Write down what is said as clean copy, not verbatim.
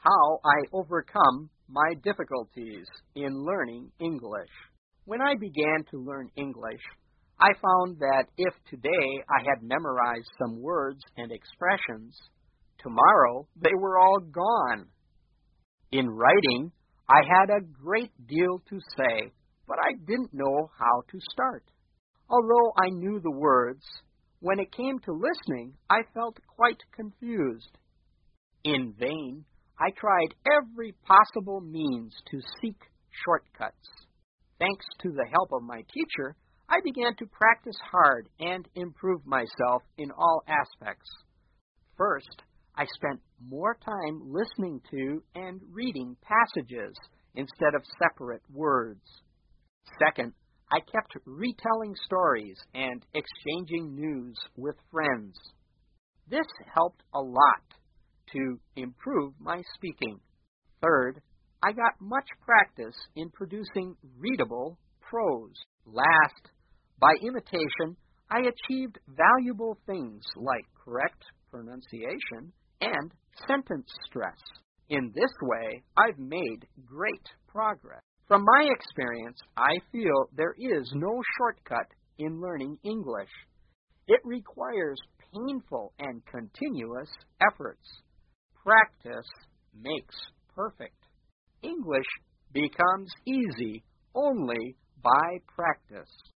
How I overcome my difficulties in learning English. When I began to learn English, I found that if today I had memorized some words and expressions, tomorrow they were all gone. In writing, I had a great deal to say, but I didn't know how to start. Although I knew the words, when it came to listening, I felt quite confused. In vain, I tried every possible means to seek shortcuts. Thanks to the help of my teacher, I began to practice hard and improve myself in all aspects. First, I spent more time listening to and reading passages instead of separate words. Second, I kept retelling stories and exchanging news with friends. This helped a lot to improve my speaking. Third, I got much practice in producing readable prose. Last, by imitation, I achieved valuable things like correct pronunciation and sentence stress. In this way, I've made great progress. From my experience, I feel there is no shortcut in learning English. It requires painful and continuous efforts. Practice makes perfect. English becomes easy only by practice.